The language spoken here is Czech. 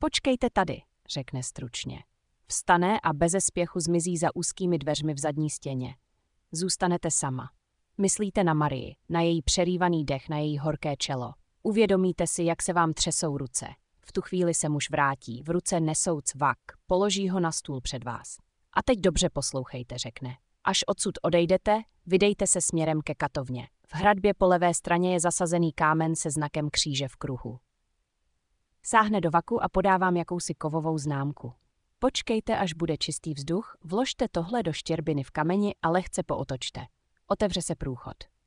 Počkejte tady, řekne stručně. Vstane a beze spěchu zmizí za úzkými dveřmi v zadní stěně. Zůstanete sama. Myslíte na Marii, na její přerývaný dech, na její horké čelo. Uvědomíte si, jak se vám třesou ruce. V tu chvíli se muž vrátí, v ruce nesou cvak, položí ho na stůl před vás. A teď dobře poslouchejte, řekne. Až odsud odejdete, vydejte se směrem ke katovně. V hradbě po levé straně je zasazený kámen se znakem kříže v kruhu. Sáhne do vaku a podá vám jakousi kovovou známku. Počkejte, až bude čistý vzduch, vložte tohle do štěrbiny v kameni a lehce pootočte. Otevře se průchod.